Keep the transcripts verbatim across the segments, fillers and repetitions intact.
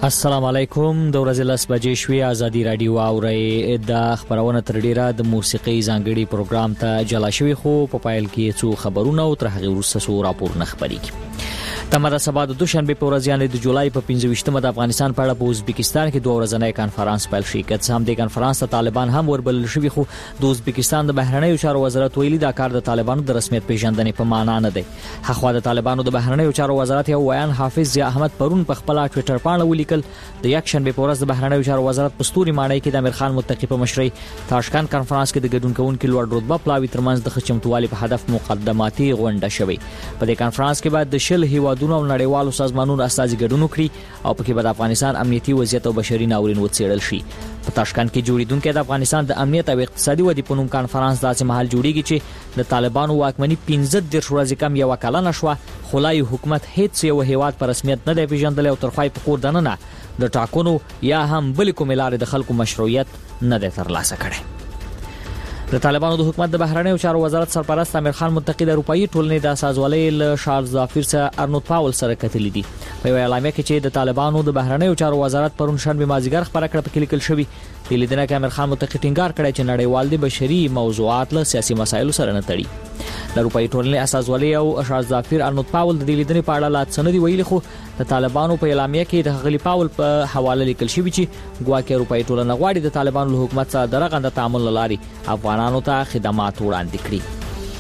السلام علیکم. د ورځې لس بجې شوې. ازادي رادیو اوري د خبرونه تر ډیره د موسیقي ځانګړي پروګرام ته جلا شوی، خو په پایل کې څو خبرونه او تر هغه وروسته څو راپورونه خبرېږي. تمره سبا د دوشنبه په ورځ یعنی د جولای په پنځه ویشتمه د افغانستان په اړه په ازبکستان کې دوه ورځنی کانفرنس پیل شي. که څه هم د کانفرنس ته طالبان هم وربلل شوي، خو د ازبکستان د بهرنیو چارو وزارت ویلي دا کار د طالبانو د رسمیت پیژندنې په معنا نه دی. هغه د طالبانو د بهرنیو چارو وزارت یو ویان حافظ ضیاء احمد پرون په خپل ټوئیټر باندې ولیکل د یک شنبه په ورځ د بهرنیو چارو وزارت په ستوري ماڼۍ کې د امیر خان متقی په مشرۍ تاشکند کانفرنس کې د ګډون کوونکو لوړ رتبه پلاوي ترمنځ د خچمتوالي په هدف مقدماتي غونډه شوې. په دې کانفرنس کې بعد د شل هیوادونو او نړیوالو سازمانونو استازي ګډون وکړي او په کې د افغانستان امنیتي وضعیت او بشري ناورین وڅېړل شي. په تاشکند کې جوړیدونکو د افغانستان د امنیت او اقتصادي ودې په نوم کانفرنس داسې محل جوړیږي چې د طالبانو واکمني پنځه دېرش ورځې کم یو کلنه شوه، خو لا حکومت هیڅ یو هیواد په رسمیت نه دی پیژندلی او تر خوای په خور دننه د ټاکنو یا هم بل کومې لارې د خلکو مشروعیت نه دی ترلاسه کړی. د طالبانو د حکومت د بهرنیو چارو وزارت سرپرست امیر خان متقی د اروپאי ټولنې د اساسوالۍ له شارلز زافیر سره ارنولد پاول سره کتلې دي. په یو اعلامیه کې چې د طالبانو د بهرنیو چارو وزارت پرون شنبه مازیګر خبره کړه، په لیکل شوی د لیدنه کې امیر خان متقی ټینګار کړی چې نړیوال د بشري موضوعات له سیاسي مسایلو سره نه تړي. د اروپאי ټولنې اساسوالۍ او شارلز زافیر ارنولد پاول د لیدنې په اړه لا څه نه دی ویلي، خو د طالبانو په اعلامیه کې د غلی پاول په حواله لیکل شوی چې ګواکې اروپאי ټولنه غواړي د طالبانو له حکومت سره درغنده تعامل لري افغانانو ته خدمات وړاندې کړي.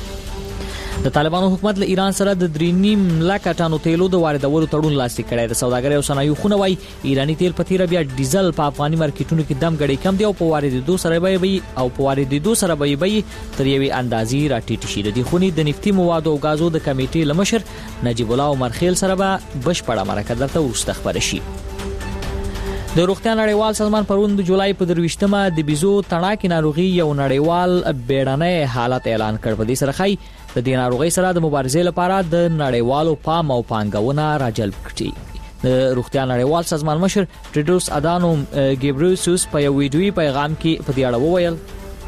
د طالبانو حکومت له ایران سره د درې نیم لک ټنو تیلو د واردولو تړون لاسلیک کړی. د سوداګرۍ او صنایعو خونه وايي ایرانی تیل په تیره بیا ډیزل په افغاني مارکیټونو کې دم غړي کم دی او په واردېدو سره به وي او په واردېدو سره به وي تر یوې اندازې راټیټ شي. د دې خونې د نفتی موادو او غازو د کمیټې لمشر نجیب الله عمر خیل سره به بشپړه مرکه درته ورسته خبرې شي. د روغتیا نړیوال سازمان پرون د جولای په درويشتمه د بيزو تڼاکې ناروغي یو نړیوال بیړنی حالت اعلان کړ. په دې سره خای د دې ناروغي سره د مبارزې لپاره د نړیوالو پام او پانګونه راجلب کړي. د روغتیا نړیوال سازمان مشر ټیډروس ادانوم ګیبریسوس په یو ویډیوي پیغام کې په دې اړه وویل: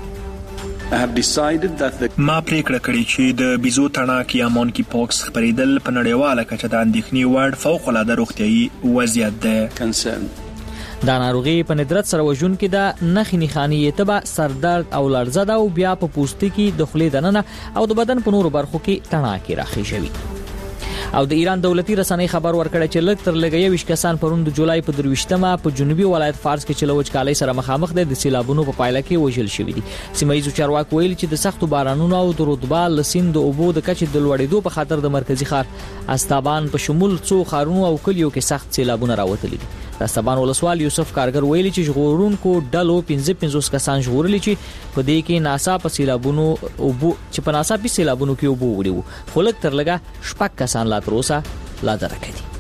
ما پریکړه کړې چې د بيزو تڼاکې یا مونکي پوکس خبرېدل په نړیواله کچه د اندېښنې وړ فوق العاده روغتیايي وضعیت ده. دا ناروغي په ندرت سره وژون کې د نخي نخاني تبع سردرد او لړزه ده او بیا په پوستکي د خولې دننه او د بدن په نورو برخو کې تڼاکې راخي شوی. او د ایران دولتي رسنۍ خبر ورکړی چې لږ تر لږه یو کسان پرون د جولای په درويشتمه په جنوبي ولایت فارس کې چې لوچ کالي سره مخامخ دي د سیلابونو په پایله کې وژل شوی دي. سیمایي چارواکي ویلي چې د سختو بارانونو او د رطوبه لسین د اوبو د کچې د لوړېدو په خاطر د مرکزی ښار استابان په شمول څو ښارونو او کلیو کې سخت سیلابونه راوتلي دي. د استابان ولسوال یوسف کارګر ویلي چې ژغورونکو ډلو پنځه پنځوس کسان ژغورلي چې په دې کې ناسا په سیلابونو اوبو چې په ناسا په سیلابونو کې اوبو وړي وو، خو لږ تر لږه شپږ کسان لا تر اوسه لا درکې دي.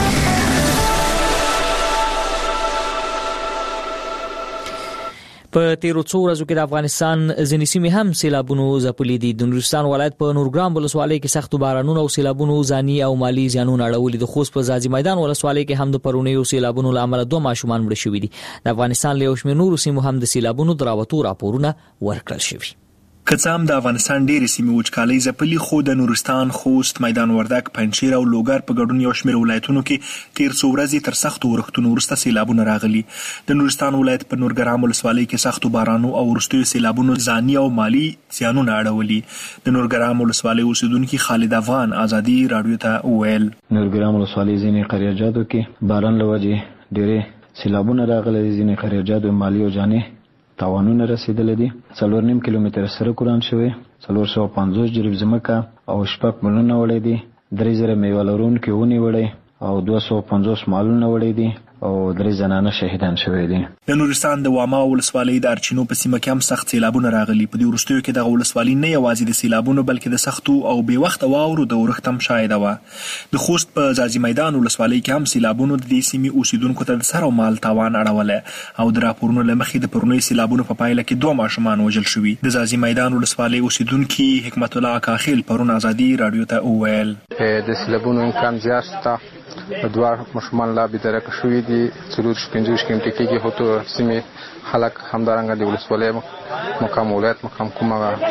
په تیرو څو ورځو کې د افغانستان ځینې سیمې هم سیلابونو ځپلې دي. د نورستان ولایت په نورګرام ولسوالۍ کې سختو بارانونو او سیلابونو ځاني او مالی زیانونه اړولي. د خوست په ځاځي میدان ولسوالۍ کې هم د پرونیو سیلابونو له امله دوه ماشومان مړه شوي دي. د افغانستان له یو شمېر نورو سیمو هم د سیلابونو د راوتو راپورونه ورکړل شوي. که څه هم د افغانستان ډېرې سیمې وچکالۍ ځپلي، خو د نورستان، خوست، میدان وردګ، پنجشیر او لوګر په ګډون یو شمېر ولایتونو کې تیر څو ورځې تر سختو ورښتونو وروسته سیلابونه راغلي. د نورستان ولایت په نورګرام ولسوالۍ کې سختو بارانو او وروستیو سیلابونو ځاني او مالي زیانونه اړولي. د نورګرام ولسوالۍ اوسیدونکي خالد افغان ازادي راډیو ته وویل: نورګرام ولسوالۍ ځینې قریاجاتو کې باران له وجې ډېرې سیلابونه راغلي. ځینې قریاجاتو مالي او جاني تاوانونه رسیدلې دي. څلور نیم کیلومتر سره قران شوی، څلور سوه پنځوس جریب ځمکه او شپږ ملونه وړي دي. درې زره میوه لرونکي ونې وړي او دوه سوه پنځوس مالونه وړي دي او درې زنانه شهیدان شوي دي. د نورستان د واما ولسوالۍ د ارچینو په سیمه کې هم سخت سیلابونه راغلي. په دې وروستیو کې دغه ولسوالۍ نه یوازې د سیلابونو بلکې د سختو او بې وخته واورو د ورښت هم شاهده وه. د خوست په ځاځي میدان ولسوالۍ کې هم سیلابونو د دې سیمې اوسیدونکو ته د سر او مال تاوان اړولی او د راپورونو له مخې د پرونیو سیلابونو په پایله کې دوه ماشومان وژل شوي. د ځاځي میدان ولسوالۍ اوسیدونکي حکمت الله کاخیل پرون ازادي راډیو ته وویل: د سیلابونو امکان زیات شته. دوه ماشومان لا بېدرکه شوي دي. څلور پنځوس کیلومتره کېږي هوتو سیمې خلک همدارنګه د ولسوالۍ مقام ولایت مقام کومه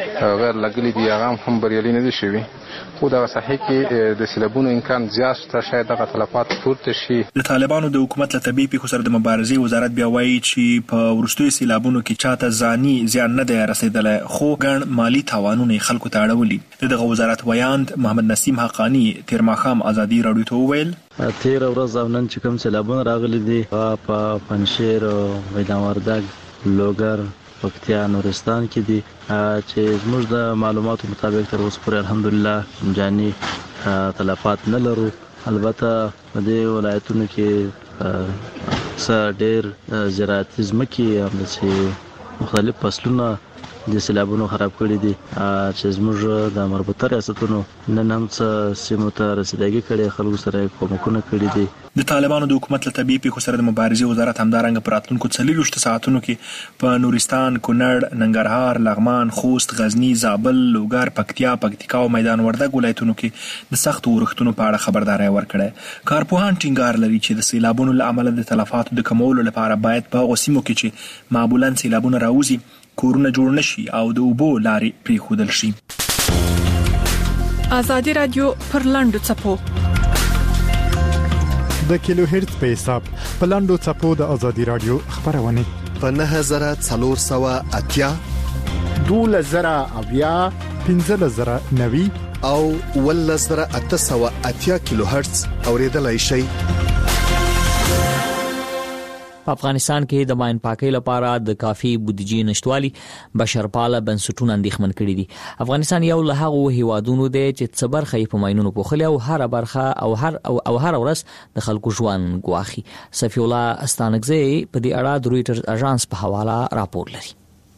غیر لګلي دي هغه هم بریالي نه دي شوي خو دا صحیح کې د سیلابونو امکان زیات شته شاید دغه تلفات پورته شي. د طالبانو د حکومت له طبي پیښو سره د مبارزې وزارت بیا وایي چې په وروستیو سیلابونو کې چاته ځاني زیان نه دی رسیدلی خو ګڼ مالي تاوانونه خلکو ته اړولي. دغه وزارت ویاند محمد نسیم حقانی تیر ماښام ازادي راډیو ته وویل تیر ورځ او نن چې کوم سیلابونه راغلي دي په پنجشیر او میدان وردګ لوګر پکتیا نورستان کې دي چې زموږ د معلوماتو مطابق تر اوسه پورې الحمدلله جاني تلفات نه لرو. البته په دې ولایتونو کې څه ډېر زراعتي ځمکې همداسې مختلف فصلونه د سیلابونو خراب کړي دي چې زموږ د مربوطه ریاستونو نن هم څه سیمو ته رسیدګي کړي خلکو سره کومکونه کړي دي. د طالبانو د حکومت له طبي پیښو سره د مبارزې وزارت همدارنګه په راتلونکو څلوېښتو ساعتونو کې په نورستان، کونړ، ننګرهار، لغمان، خوست، غزني، زابل، لوګر، پکتیا، پکتیکا او میدان وردګ ولایتونو کې د سختو اورښتونو په اړه خبرداری ورکړی. کارپوهان ټینګار لري چې د سیلابونو له امله د تلفاتو د کمولو لپاره باید په هغو سیمو کې چې معمولا سیلابونه راوځي کورونه جوړ نشي او د اوبو لارې پرېښودل شي. ازادي رادیو پر لاندو چپو د کیلو هرتز په حساب په لاندو چپو د ازادي رادیو خبرونه په نه هزار څلور سوه اتیا دوله زره اویا پنځه زره نوي او ول زره اته سوه اتیا کیلو هرتز اوریدلای شي. په افغانستان کې د ماین پاکۍ لپاره د کافي بودیجې نشټوالي بشرپاله بنسټونه اندېښمن کړي دي. افغانستان یو له هغو هیوادونو دی چې څه برخه یې په ماینونو پوښلې او هر برخه او هر او هر ورځ د خلکو ژوند ګواخي. صفی الله استانکزی په دې اړه د رويټرز اژانس په حواله راپور لري.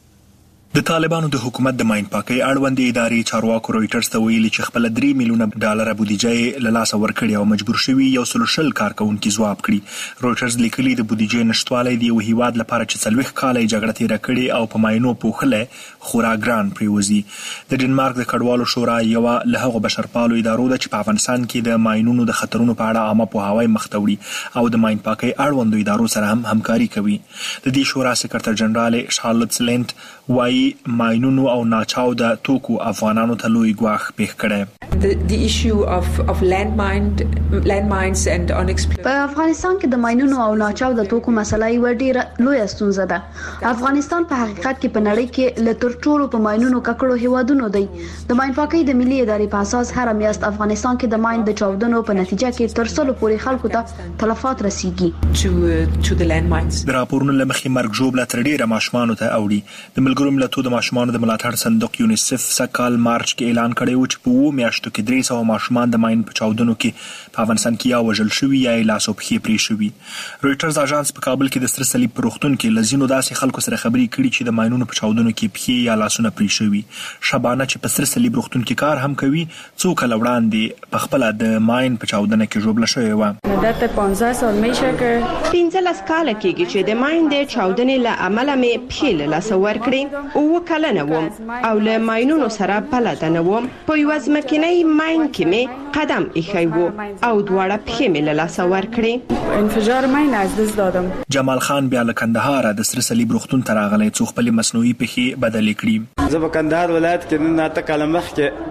د طالبانو د حکومت د ماین پاکۍ اړوند ادارې چارواکو رويټرز ته ویلي چې خپل درې میلیونه ډالر بودیجه له لاسه ورکړي او مجبور شوي یو سل شل کارکونکو ځواب کړي. رويټرز لیکلي د بودیجې نشټوالی دی یو هیواد لپاره چې څلوېښت کاله جګړه تیره کړې او په ماینو پوښلې خورا ګران پریوزي. د ډنمارک د کډوالو شورا یو له هغو بشرپالو ادارو ده چې په افغانستان کې د ماینونو د خطرونو په اړه عامه پوهاوی مخ ته وړي او د ماین پاکۍ اړوندو ادارو سره هم همکاري کوي. د دې شورا سکرټر جنرال شارلټ سلنت وايي ماینونو او ناچاو د توکو افغانانو ته لوی ګواښ پیښ کړي. The, the issue of, of landmine, landmines and unexploded. په افغانستان کې د ماینونو او ناچاو د توکو مسله یو ډېر لوی ستونزه ده. افغانستان په حقیقت کې په نړۍ کې له تر ټولو په ماینونو ککړو هیوادونو دی. د ماین پاکۍ د ملي ادارې په اساس هر میاشت افغانستان کې د ماین د چاودنو په نتیجه کې تر سلو پورې خلکو ته تلفات رسیږي. To, uh, to the landmines. د راپورونو له مخې مرګ ژوبله تر ډېره ماشومانو ته اوړي. د ملګرو ملتونو د ماشومانو د ملاتړ صندوق یونیسف سکهال مارچ کې اعلان کړی و چې په اوو میاشتو کې درې سوه ماشومان د ماین په چاودنو کې په افغانستان کې یا وژل شوي یا یې لاس او پښې پرې شوي. رويټرز اژانس په کابل کې د سره صلیب په روغتون کې له ځینو داسې خلکو سره خبرې کړي چې د ماینونو په چاودنو کې پښې یا لاسونه پرې شوي. شبانه چې په سره صلیب روغتون کې کار هم کوي څو کاله وړاندې په خپله د ماین په چاودنه کې ژوبله شوې وه. مدت پانزده سال میشه که پنځلس کاله کېږي چې د ماین د چاودنې له امله مې پښې له لاسه ورکړې. اووه کلنه وم او له ماینونو سره بلده نه وم. په یوه ځمکنۍ ماین کې مې قدم ایښی و او دواړه پښې مې له لاسه ورکړې. انفجار ماین از دست دادم. جمال خان بیا له کندهاره د سره صلیب روغتون ته راغلی څو خپلې مصنوعي پښې بدلې کړي. زه په کندهار ولایت کې نن اته کاله مخکې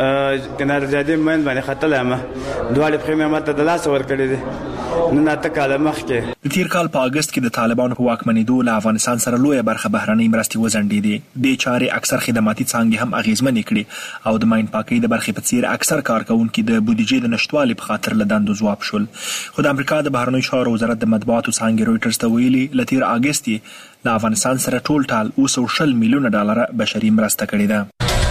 کنار جادي ماین باندې ختلی یم. دواړې پښې مې ماته د لاسه ورکړې دي نن اته کاله مخکې. د تیر کال په اګست کې د طالبانو په واکمنېدو له افغانستان سره لویه برخه بهرنۍ مرستې وځنډېدې. دې چارې اکثر خدماتي څانګې هم اغېزمنې کړې او د ماین پاکۍ د برخې په څیر اکثر کارکوونکي د بودیجې د نشټوالي په خاطر له دندو ځواب شول. خو د امریکا د بهرنیو چارو وزارت د مطبوعاتو څانګې رويټرز ته ویلي له تیر اګست یې له افغانستان سره ټول ټال اوه سوه شل میلیونه ډالره بشري مرسته کړې ده.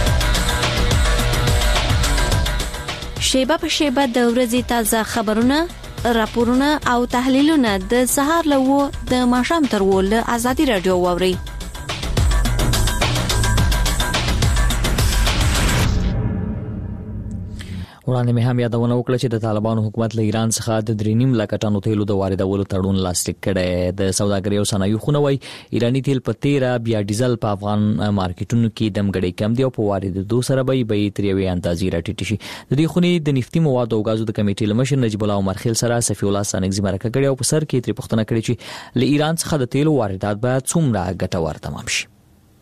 شیبه په شیبه د ورځې تازه خبرونه، راپورونه او تحلیلونه د سهار له وو د ماښام تر وو له ازادي رادیو واوري. وړاندې مې هم یادونه وکړه چې د طالبانو حکومت له ایران څخه د درې نیم لکه ټنو تیلو د واردولو تړون لاسلیک کړی. د سوداګرۍ او صنایعو خونه وایي ایراني تیل په تیره بیا ډیزل په افغان مارکیټونو کې دمګړۍ کم دی او په واردېدو سره به یې تر یوې اندازې راټیټ شي. د دې خونې د نفتي موادو او غازو د کمیټې له مشر نجیب الله عمر خیل سره صفی الله استانکزی مرکه کړې او په سر کې ترې پوښتنه کړې چې له ایران څخه د تیلو واردات باید څومره ګټور تمام شي.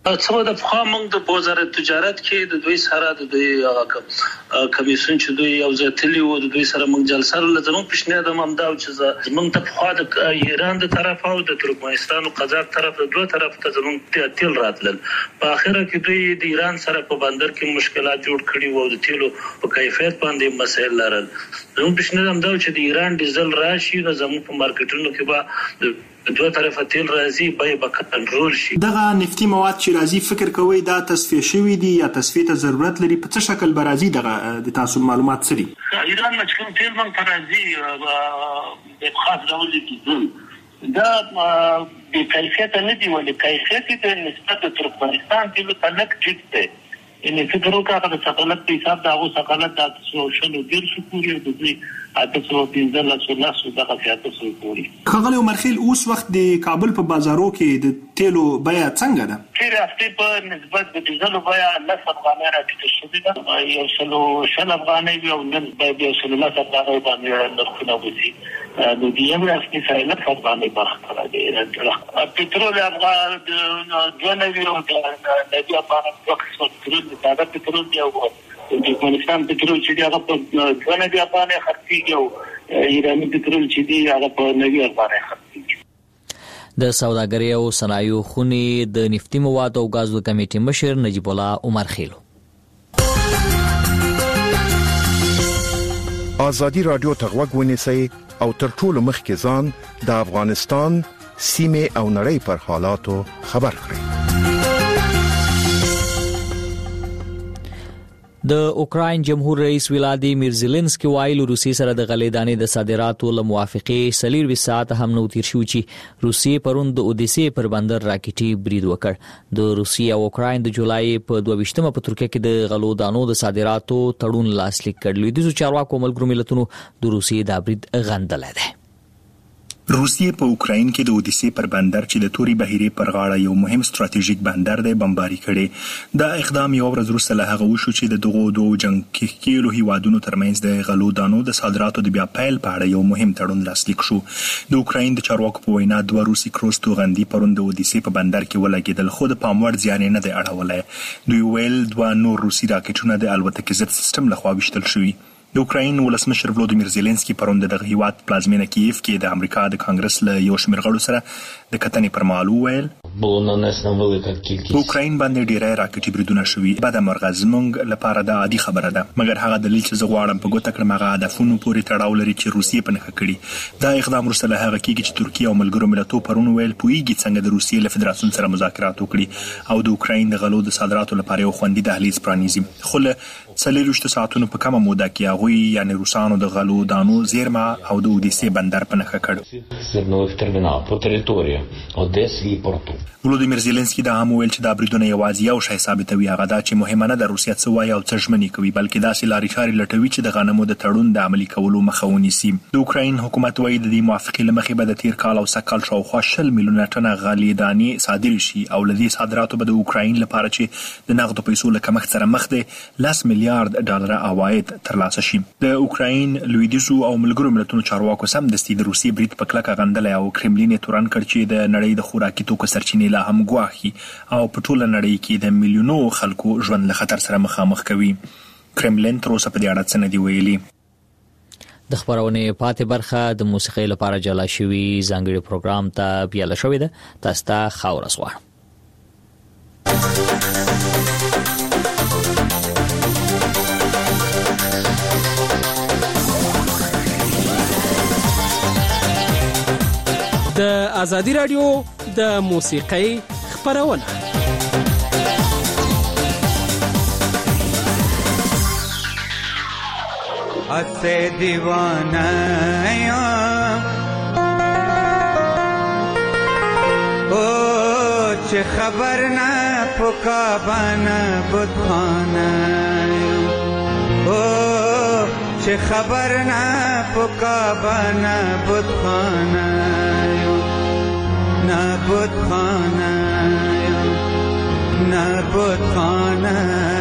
څو د خو موږ د بازار تجارت کې د دوی سره د دوی کمیسیون چې دوی یو ځتلی و د دوی سره موږ جلسه لزمون پښنه د ممدا او چې موږ ته خو د ایران د طرف او د ترکمنستان او قزاق طرف د دوه طرف ته زموږ تیل راتلل په اخره کې دوی د ایران سره په بندر کې مشکلات جوړ کړي وو د تیلو په کیفیت باندې مسایل لرل زموږ پښنه هم دا چې د ایران ډیزل راشي نو زموږ په مارکیټونو کې به دوه طرفه تیل راځي به به کنټرول شي. دغه نفتي مواد چې راځي فکر کوي دا تصفیه شوی دي یا تصفیه ته ضرورت لري په څه شکل به راځي دغه د تاسو معلومات څه دي؟ ایران مشکل تیل باندې راځي د خاص ډول دي دا د کیفیت نه دی ولې کیفیت د نسبت ترکمنستان تیل ته لږ ټیټ دی ان فکر وکړه چې څنګه په حساب دا او څنګه د تاسو شنو ډیر شکوري د دې اته پنځه لس لس دغه سیاست سره کوي. خغل عمرخیل اوس وخت د کابل په بازارو کې د تیلو بیه څنګه ده؟ تیر هفته په نسبت د ډیزل بیه لس افغانۍ راټیټه شوې ده یو سلو شل افغانۍ او نن بیه یو سلو لس افغانۍ باندې نرخونه وځي نو د یم رسمي سره لس افغانۍ برخه ده. پټرول افغان د جنوي او د نبي افغان وقت پټرول د ساده پټرول دی او د افغانستان پټرول چې هغه په جنوي افغان خرڅيږي او ایراني پټرول چې دی هغه په نوي افغان خرڅيږي. د سوداګرۍ او صنایعو خونې د نفتي موادو او غازو کمیټې مشر نجیب الله عمر خیلو. آزادی رادیو تغوږ ونیسئ او تر ټولو مخکې ځان د افغانستان سیمه او نړۍ پر حالاتو خبر کړئ. د اوکراین جمهور رئیس ولادیمیر زيلنسکي وایي روسي سره د غلې دانې د صادراتو له موافقې سلیر وسات هم نو تیر شو چې روسي پروند د اودیسي پر بندر راکټي برید وکړ. د روسي او اوکراین د جولای په دوه ویشتمه په ترکیه کې د غلو دانو د صادراتو تړون لاسلیک کړل. د چارواکو ملګرو ملتونو د روسي د برید غندل ده. روسیه په اوکراین کې د اودیسي پر بندر چې د توري بهيري پر غاړه یو مهم ستراتیژیک بندر دی بمباري کړي. دا اقدام یو ورځ وروسته له هغه وشو چې د دغو دوه جنگ کېلو هیوادونو ترمنځ د غلو دانو د صادراتو د بیا پیل په اړه یو مهم تړون لاسلیک شو. د اوکراین د چارواکو په وینا دوه روسي کروز توغندي پروند د اودیسي په بندر کې ولګیدل خو د پاموړ ځان نه دی اړولای. دوی ویل دوه نور روسي راکټونه د الوتکې ضد سیستم لخوا وشتل شوي. د اوکراین ولسمشر ولودیمیر زيلنسکي پروند د هیواد پلازمینه کیف کې د امریکا د کانګرس له یو شمېر غړو سره د کتنې پر مهال وویل په اوکراین باندې ډیری راکټي بریدونه شوي. بده مرغه زموږ لپاره دا عادي خبره ده مګر هغه دلیل چې زه غواړم په ګوته کړم هغه هدفونو پورې تړاو لري چې روسیې په نښه کړي. دا اقدام وروسته له هغه کېږي چې ترکیه او ملګرو ملتونو پرون ویل پوهیږي څنګه د روسیې له فدراسیون سره مذاکرات وکړي او د اوکراین د غلو د صادراتو لپاره یو خوندي دهلیز پرانیزي. خو له څلوېښت ساعتونو په کمه موده کې هغوی یعنې روسانو د غلو دانو زیرمه او د اودیسي بندر په نښه کړ. ولودیمیر زيلنسکي دا هم ویل چې دا بریدونه یوازې یو شی ثابتوي هغه دا چې مهمه نه ده روسیه څه وایي او څه ژمنې کوي بلکې داسې لارې چارې لټوي چې د غنمو د تړون د عملي کولو مخه ونیسي. د اوکراین حکومت وایي د دې موافقې له مخې به د تیر کال او سږ کال شاوخوا شل میلیونه ټنه غلې دانې صادرې شي او له دې صادراتو به د اوکراین لپاره چې د نغدو پیسو له کمښت سره مخ دی لس میلیارډ ډالر عواید ترلاسه شي. د اوکراین لویدیځو او ملګرو ملتونو چارواکو سمدستي د روسیې برید په کلکه غندلی او کرملین یې تورن کړ چې د نړۍ د خوراکي توکو سرچینې لا هم ګواښي او په ټوله نړۍ کې د میلیونو خلکو ژوند له خطر سره مخامخ کوي. کرملین تر اوسه په دې اړه څه نه دي ویلي. د خبرونې پاتې برخه د موسیقۍ لپاره جلا شوی ځانګړي پروګرام ته بیاله شوې ده. تاسو ته ښه ورځ غواړم. د آزادی رادیو د موسیقۍ خبرونه اسے دیوانہ او چه خبر نه پکا بنا بدخانه او چه خبر نه پکا بنا بدخانه نبود خانه نبود خانه